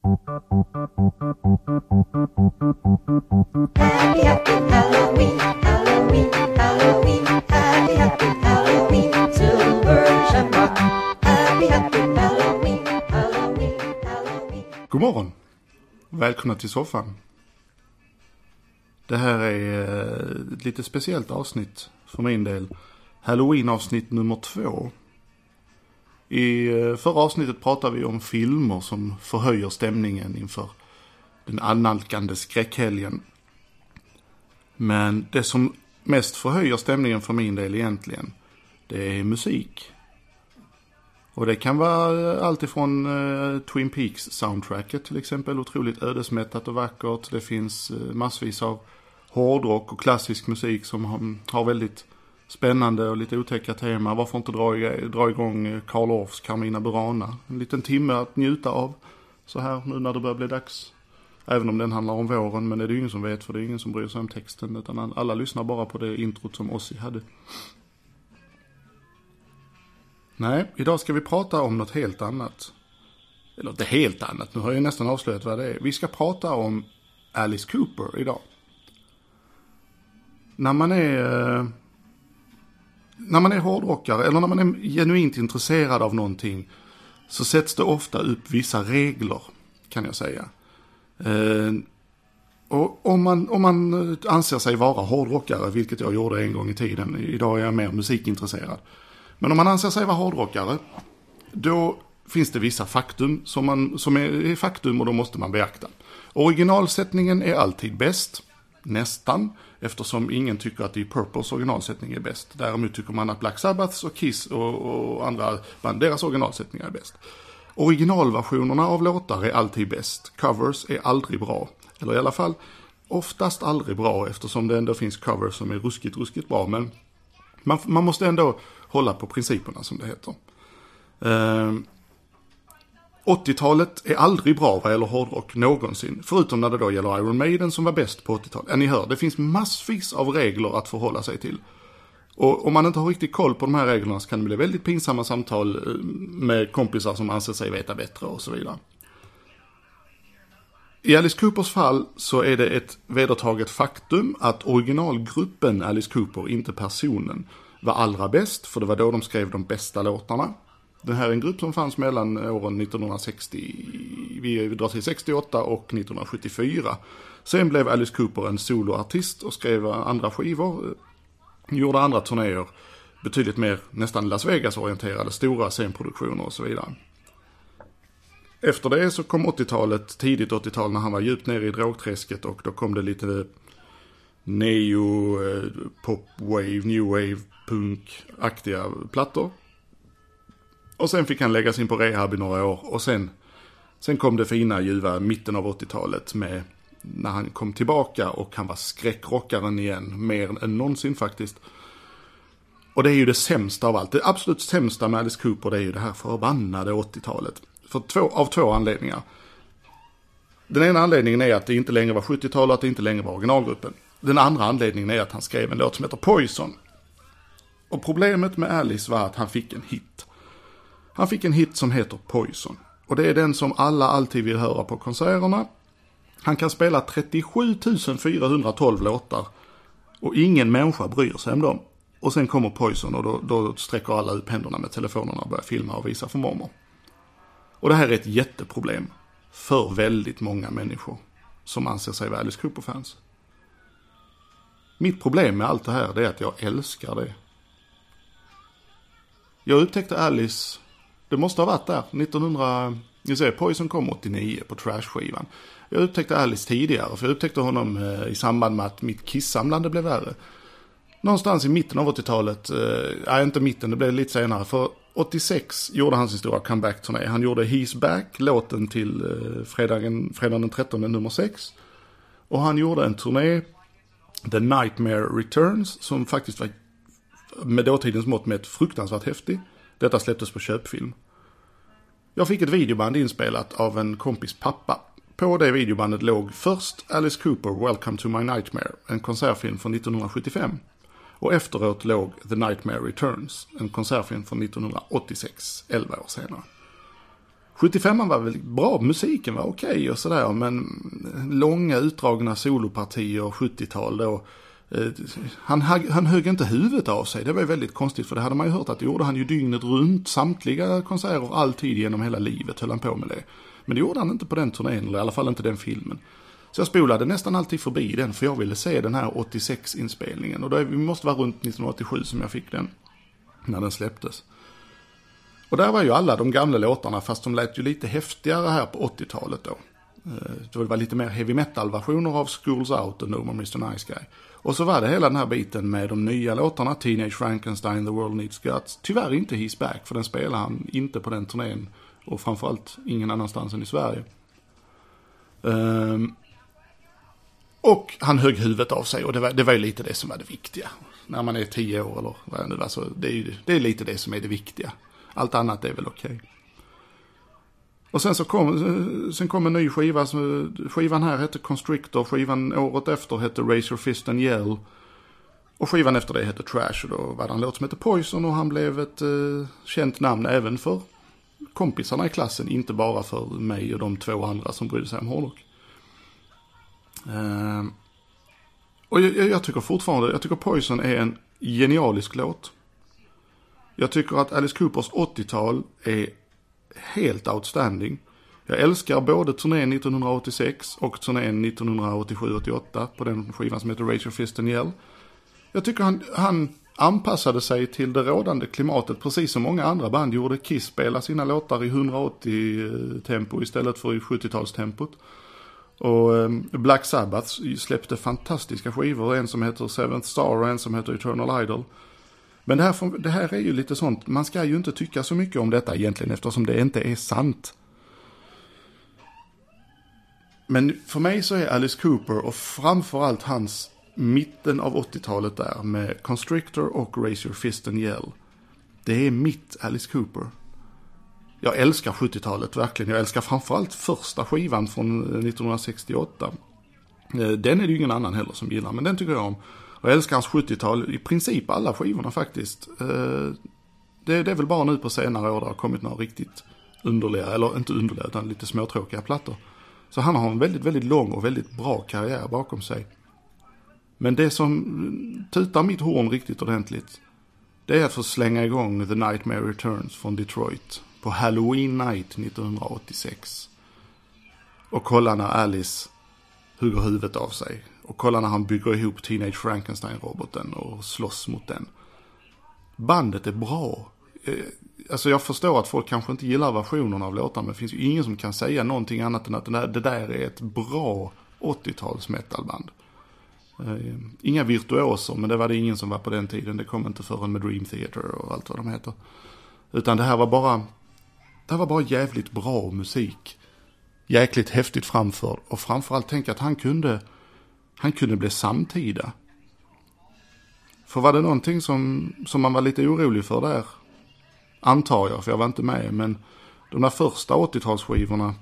Happy, happy Halloween, Halloween, Halloween. Happy, happy Halloween, Silver Shamrock. Happy, happy Halloween, Halloween, Halloween. God morgon. Välkomna till soffan. Det här är ett lite speciellt avsnitt för min del. Halloween-avsnitt nummer 2. I förra avsnittet pratade vi om filmer som förhöjer stämningen inför den annalkande skräckhelgen. Men det som mest förhöjer stämningen för min del egentligen, det är musik. Och det kan vara allt ifrån Twin Peaks-soundtracket till exempel, otroligt ödesmättat och vackert. Det finns massvis av hårdrock och klassisk musik som har väldigt spännande och lite otäcka tema. Varför inte dra igång Karl Orffs Carmina Burana? En liten timme att njuta av så här nu när det börjar bli dags. Även om den handlar om våren, men det är det ingen som vet, för det är ingen som bryr sig om texten, utan alla lyssnar bara på det introt som Ozzy hade. Nej, idag ska vi prata om något helt annat. Eller inte helt annat, nu har jag nästan avslöjat vad det är. Vi ska prata om Alice Cooper idag. När man är hårdrockare eller när man är genuint intresserad av någonting, så sätts det ofta upp vissa regler, kan jag säga. Och om man anser sig vara hårdrockare, vilket jag gjorde en gång i tiden, idag är jag mer musikintresserad. Men om man anser sig vara hårdrockare, då finns det vissa faktum som är faktum, och då måste man beakta. Originalsättningen är alltid bäst, nästan, eftersom ingen tycker att Deep Purples originalsättning är bäst. Däremot tycker man att Black Sabbaths och Kiss och andra band, deras originalsättningar är bäst. Originalversionerna av låtar är alltid bäst. Covers är aldrig bra. Eller i alla fall oftast aldrig bra, eftersom det ändå finns covers som är ruskigt bra. Men man måste ändå hålla på principerna, som det heter. 80-talet är aldrig bra vad gäller hårdrock någonsin. Förutom när det då gäller Iron Maiden som var bäst på 80-talet. Ni hör, det finns massvis av regler att förhålla sig till. Och om man inte har riktigt koll på de här reglerna, så kan det bli väldigt pinsamma samtal med kompisar som anser sig veta bättre och så vidare. I Alice Coopers fall så är det ett vedertaget faktum att originalgruppen Alice Cooper, inte personen, var allra bäst, för det var då de skrev de bästa låtarna. Det här är en grupp som fanns mellan åren 1968 och 1974. Sen blev Alice Cooper en soloartist och skrev andra skivor, gjorde andra turnéer, betydligt mer nästan Las Vegas-orienterade, stora scenproduktioner och så vidare. Efter det så kom 80-talet, tidigt 80-tal, när han var djupt ner i drogträsket, och då kom det lite neo, pop wave, new wave, punk-aktiga plattor. Och sen fick han läggas in på rehab i några år, och sen kom det fina ljuva mitten av 80-talet med när han kom tillbaka och han var skräckrockaren igen, mer än någonsin faktiskt. Och det är ju det sämsta av allt. Det absolut sämsta med Alice Cooper, det är ju det här förbannade 80-talet. Av två anledningar. Den ena anledningen är att det inte längre var 70-tal och att det inte längre var originalgruppen. Den andra anledningen är att han skrev en låt som heter Poison. Och problemet med Alice var att han fick en hit. Han fick en hit som heter Poison. Och det är den som alla alltid vill höra på konserterna. Han kan spela 37 412 låtar. Och ingen människa bryr sig om dem. Och sen kommer Poison, och då sträcker alla upp händerna med telefonerna och börjar filma och visa för mormor. Och det här är ett jätteproblem för väldigt många människor som anser sig vara Alice Cooper-fans. Mitt problem med allt det här är att jag älskar det. Jag upptäckte Alice, det måste ha varit där, Poison kom 89 på Trash-skivan. Jag upptäckte Alice tidigare, för jag upptäckte honom i samband med att mitt Kiss-samlande blev värre. Någonstans i mitten av 80-talet, inte mitten, det blev lite senare, för 86 gjorde han sin stora comeback-turné. Han gjorde He's Back, låten till fredagen den 13 nummer 6. Och han gjorde en turné, The Nightmare Returns, som faktiskt var med dåtidens mått med ett fruktansvärt häftig. Detta släpptes på köpfilm. Jag fick ett videoband inspelat av en kompis pappa. På det videobandet låg först Alice Cooper, Welcome to My Nightmare, en konsertfilm från 1975. Och efteråt låg The Nightmare Returns, en konsertfilm från 1986, 11 år senare. 75 var väl bra, musiken var okej och sådär, men långa utdragna solopartier 70-tal då. Han högg inte huvudet av sig. Det var väldigt konstigt, för det hade man ju hört att det gjorde han ju dygnet runt. Samtliga konserter, alltid genom hela livet höll han på med det. Men det gjorde han inte på den turnén, eller i alla fall inte den filmen. Så jag spolade nästan alltid förbi den, för jag ville se den här 86-inspelningen. Och då vi måste vara runt 1987 som jag fick den, när den släpptes. Och där var ju alla de gamla låtarna, fast de lät ju lite häftigare här på 80-talet då. Det var lite mer heavy metal-versioner av Schools Out och No More Mr. Nice Guy. Och så var det hela den här biten med de nya låtarna, Teenage Frankenstein, The World Needs Guts. Tyvärr inte He's Back, för den spelar han inte på den turnén. Och framförallt ingen annanstans än i Sverige. Och han högg huvudet av sig, och det var ju lite det som var det viktiga. När man är 10 år eller vad det nu var, så det är lite det som är det viktiga. Allt annat är väl okej. Och sen kom en ny skiva. Skivan här hette Constrictor. Skivan året efter hette Raise Your Fist and Yell. Och skivan efter det hette Trash. Och då var det en låt som hette Poison. Och han blev ett känt namn även för kompisarna i klassen. Inte bara för mig och de 2 andra som brydde sig om hårdrock. Och jag tycker Poison är en genialisk låt. Jag tycker att Alice Coopers 80-tal är helt outstanding. Jag älskar både turnén 1986 och turnén 1987-88 på den skivan som heter Raise Your Fist and Yell. Jag tycker han anpassade sig till det rådande klimatet, precis som många andra band gjorde. Kiss spela sina låtar i 180 tempo istället för i 70-talstempot. Och Black Sabbath släppte fantastiska skivor, en som heter Seventh Star och en som heter Eternal Idol. Men det här är ju lite sånt, man ska ju inte tycka så mycket om detta egentligen, eftersom det inte är sant. Men för mig så är Alice Cooper, och framförallt hans mitten av 80-talet där med Constrictor och Raise Your Fist and Yell, det är mitt Alice Cooper. Jag älskar 70-talet verkligen. Jag älskar framförallt första skivan från 1968. Den är det ju ingen annan heller som gillar, men den tycker jag om. Och jag älskar hans 70-tal, i princip alla skivorna faktiskt. Det är väl bara nu på senare år det har kommit några riktigt underliga, eller inte underliga utan lite småtråkiga plattor. Så han har en väldigt, väldigt lång och väldigt bra karriär bakom sig. Men det som tutar mitt horn riktigt ordentligt, det är att få slänga igång The Nightmare Returns från Detroit på Halloween Night 1986. Och kolla när Alice hugger huvudet av sig. Och kolla när han bygger ihop Teenage Frankenstein-roboten och slåss mot den. Bandet är bra. Alltså jag förstår att folk kanske inte gillar versionerna av låtarna, men det finns ju ingen som kan säga någonting annat än att det där är ett bra 80-tals metalband. Inga virtuoser, men det var det ingen som var på den tiden. Det kom inte förrän med Dream Theater och allt vad de heter. Utan det här var bara jävligt bra musik. Jäkligt häftigt framför. Och framförallt tänk att han kunde bli samtida. För var det någonting som man var lite orolig för där, antar jag, för jag var inte med, men de där första 80-talsskivorna,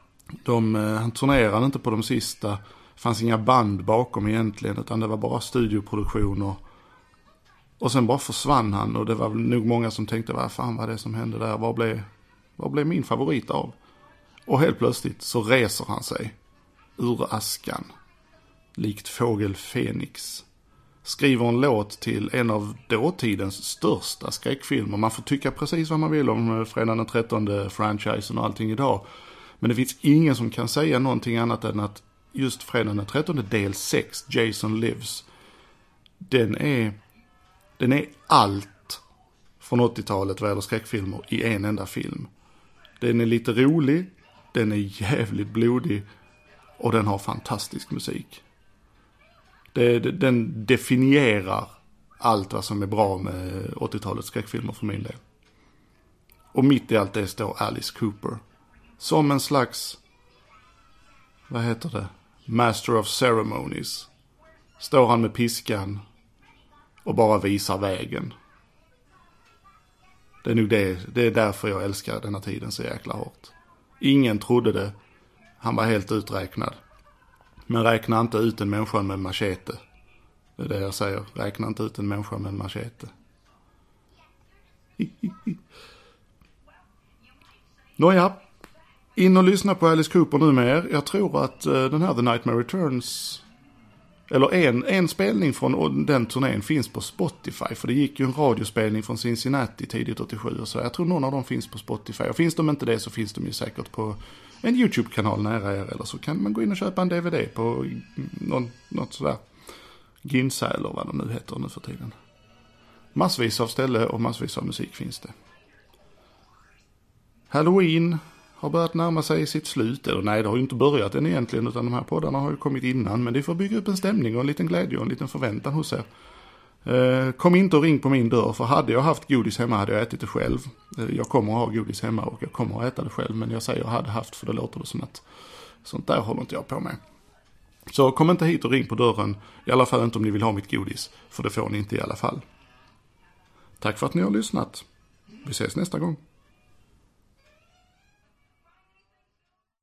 han turnerade inte på de sista. Det fanns inga band bakom egentligen, utan det var bara studioproduktioner. Och sen bara försvann han, och det var nog många som tänkte, vad fan var det som hände där? Vad blev min favorit av? Och helt plötsligt så reser han sig ur askan, likt fågel Fenix. Skriver en låt till en av dåtidens största skräckfilmer. Man får tycka precis vad man vill om Fredag den 13 franchisen och allting idag. Men det finns ingen som kan säga någonting annat än att just Fredag den 13 del 6, Jason Lives, den är allt från 80-talet vad gäller skräckfilmer i en enda film. Den är lite rolig, den är jävligt blodig och den har fantastisk musik. Den definierar allt vad som är bra med 80-talets skräckfilmer för min del. Och mitt i allt det står Alice Cooper. Som en slags, vad heter det? Master of Ceremonies. Står han med piskan och bara visar vägen. Det är nog det är därför jag älskar denna tiden så jäkla hårt. Ingen trodde det. Han var helt uträknad. Men räkna inte ut en människa med en machete. Det är det jag säger. Räkna inte ut en människa med en machete. Nåja. In och lyssna på Alice Cooper nu mer. Jag tror att den här The Nightmare Returns, eller en spelning från den turnén finns på Spotify. För det gick ju en radiospelning från Cincinnati tidigt 87 och så. Jag tror någon av dem finns på Spotify. Och finns de inte det så finns de ju säkert på en YouTube-kanal nära er. Eller så kan man gå in och köpa en DVD på något sådär Ginsa eller vad de nu heter nu för tiden. Massvis av ställe och massvis av musik finns det. Halloween har börjat närma sig sitt slut. Eller nej, det har ju inte börjat än egentligen, utan de här poddarna har ju kommit innan. Men det får bygga upp en stämning och en liten glädje och en liten förväntan hos er. Kom inte och ring på min dörr, för hade jag haft godis hemma hade jag ätit det själv. Jag kommer att ha godis hemma och jag kommer att äta det själv, men jag säger jag hade haft, för det låter det som att sånt där håller inte jag på med. Så kom inte hit och ring på dörren, i alla fall inte om ni vill ha mitt godis, för det får ni inte i alla fall. Tack för att ni har lyssnat. Vi ses nästa gång.